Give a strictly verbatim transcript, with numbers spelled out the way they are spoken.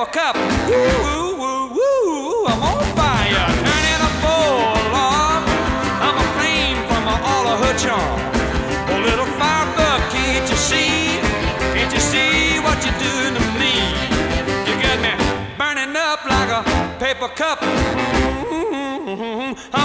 paper cup. Woo, woo, woo, I'm on fire, turning a full log. I'm a flame from all of her charm. Oh, little firebug, can't you see? Can't you see what you're doing to me? You got me burning up like a paper cup. Mm-hmm.